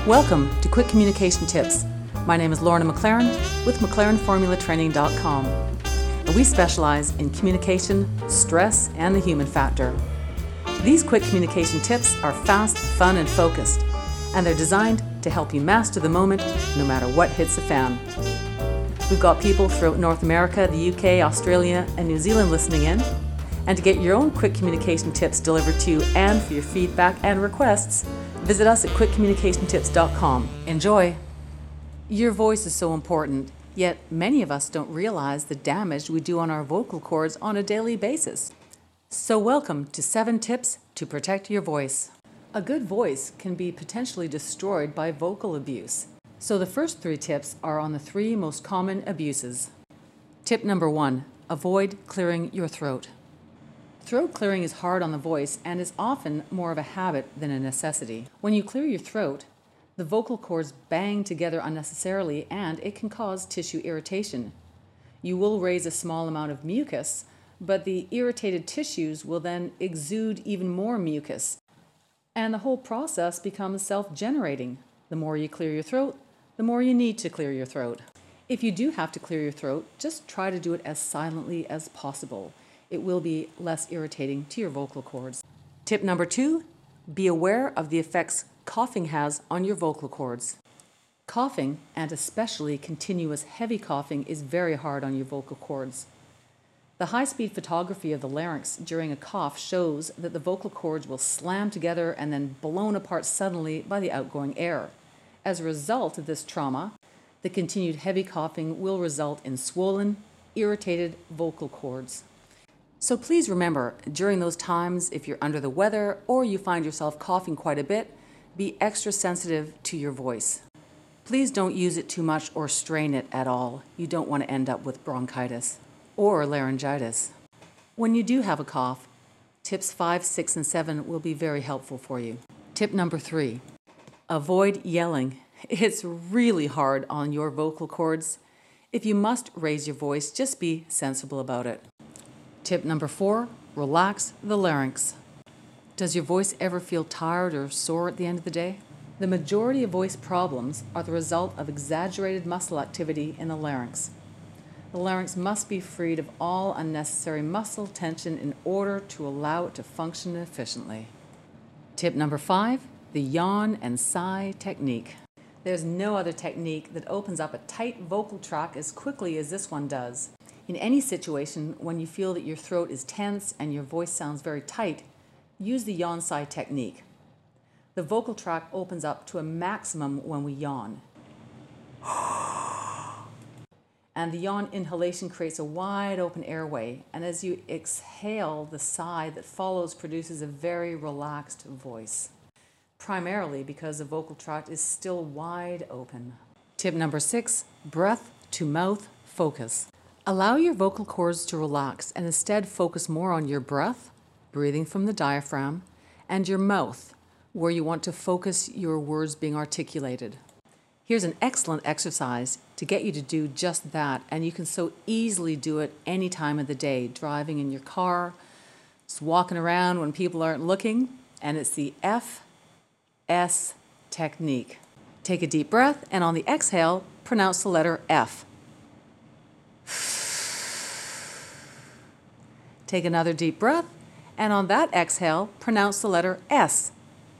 Welcome to Quick Communication Tips. My name is Lorna McLaren with McLarenFormulaTraining.com, and we specialize in communication, stress, and the human factor. These quick communication tips are fast, fun, and focused, and they're designed to help you master the moment no matter what hits the fan. We've got people throughout North America, the UK, Australia, and New Zealand listening in. And to get your own quick communication tips delivered to you and for your feedback and requests, visit us at quickcommunicationtips.com. Enjoy! Your voice is so important, yet many of us don't realize the damage we do on our vocal cords on a daily basis. So welcome to 7 tips to protect your voice. A good voice can be potentially destroyed by vocal abuse. So the first 3 tips are on the 3 most common abuses. Tip number 1, avoid clearing your throat. Throat clearing is hard on the voice and is often more of a habit than a necessity. When you clear your throat, the vocal cords bang together unnecessarily and it can cause tissue irritation. You will raise a small amount of mucus, but the irritated tissues will then exude even more mucus, and the whole process becomes self-generating. The more you clear your throat, the more you need to clear your throat. If you do have to clear your throat, just try to do it as silently as possible. It will be less irritating to your vocal cords. Tip number 2, be aware of the effects coughing has on your vocal cords. Coughing, and especially continuous heavy coughing, is very hard on your vocal cords. The high-speed photography of the larynx during a cough shows that the vocal cords will slam together and then blown apart suddenly by the outgoing air. As a result of this trauma, the continued heavy coughing will result in swollen, irritated vocal cords. So please remember, during those times, if you're under the weather or you find yourself coughing quite a bit, be extra sensitive to your voice. Please don't use it too much or strain it at all. You don't want to end up with bronchitis or laryngitis. When you do have a cough, tips 5, 6, and 7 will be very helpful for you. Tip number 3, avoid yelling. It's really hard on your vocal cords. If you must raise your voice, just be sensible about it. Tip number 4, relax the larynx. Does your voice ever feel tired or sore at the end of the day? The majority of voice problems are the result of exaggerated muscle activity in the larynx. The larynx must be freed of all unnecessary muscle tension in order to allow it to function efficiently. Tip number 5, the yawn and sigh technique. There's no other technique that opens up a tight vocal tract as quickly as this one does. In any situation, when you feel that your throat is tense and your voice sounds very tight, use the yawn-sigh technique. The vocal tract opens up to a maximum when we yawn. And the yawn inhalation creates a wide open airway, and as you exhale, the sigh that follows produces a very relaxed voice, primarily because the vocal tract is still wide open. Tip number 6, breath to mouth focus. Allow your vocal cords to relax and instead focus more on your breath, breathing from the diaphragm, and your mouth, where you want to focus your words being articulated. Here's an excellent exercise to get you to do just that, and you can so easily do it any time of the day, driving in your car, just walking around when people aren't looking, and it's the F-S technique. Take a deep breath, and on the exhale, pronounce the letter F. Take another deep breath, and on that exhale, pronounce the letter S.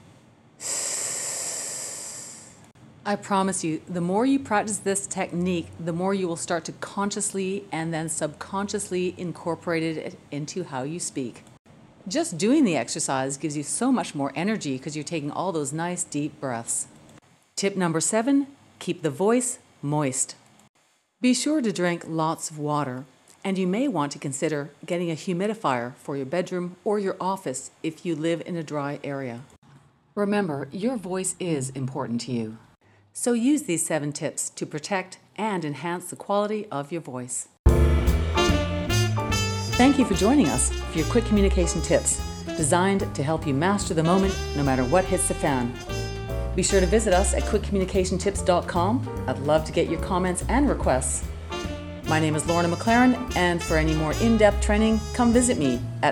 I promise you, the more you practice this technique, the more you will start to consciously and then subconsciously incorporate it into how you speak. Just doing the exercise gives you so much more energy because you're taking all those nice deep breaths. Tip number 7, keep the voice moist. Be sure to drink lots of water. And you may want to consider getting a humidifier for your bedroom or your office if you live in a dry area. Remember, your voice is important to you. So use these 7 tips to protect and enhance the quality of your voice. Thank you for joining us for your quick communication tips, designed to help you master the moment no matter what hits the fan. Be sure to visit us at quickcommunicationtips.com. I'd love to get your comments and requests. My name is Lorna McLaren, and for any more in-depth training, come visit me at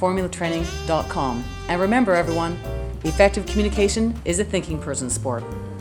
McLarenFormulaTraining.com. And remember, everyone, effective communication is a thinking person's sport.